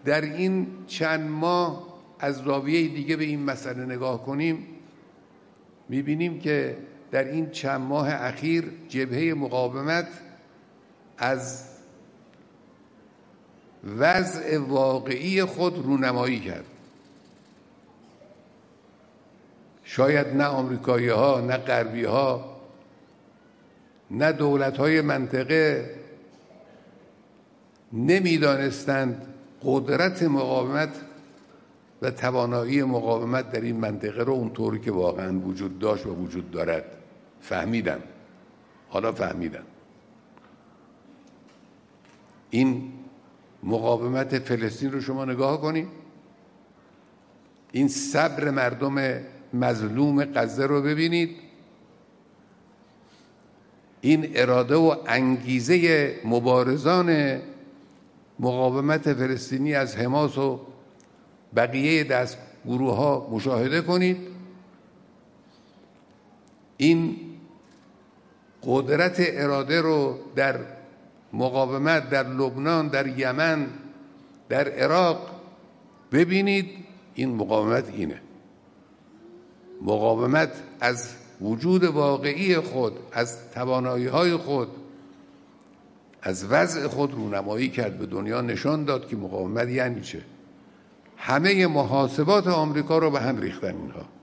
در این چند ماه از زاویه دیگه به این مسئله نگاه کنیم، می‌بینیم که در این چند ماه اخیر جبهه مقاومت از وضع واقعی خود رونمایی کرد. شاید نه آمریکایی‌ها، نه غربی‌ها، نه دولت‌های منطقه نمی‌دانستند قدرت مقاومت و توانایی مقاومت در این منطقه رو اونطوری که واقعا وجود داشت و وجود دارد فهمیدن. حالا فهمیدن. این مقاومت فلسطین رو شما نگاه کنید، این صبر مردم مظلوم غزه رو ببینید، این اراده و انگیزه مبارزان مقاومت فلسطینی از حماس و بقیه دستگروه ها مشاهده کنید. این قدرت اراده رو در مقاومت در لبنان، در یمن، در عراق ببینید. این مقاومت اینه. مقاومت از وجود واقعی خود، از توانایی‌های خود، از وضع خود رونمایی کرد، به دنیا نشان داد که مقاومت یعنی چه. همه محاسبات آمریکا رو به هم ریختن اینها.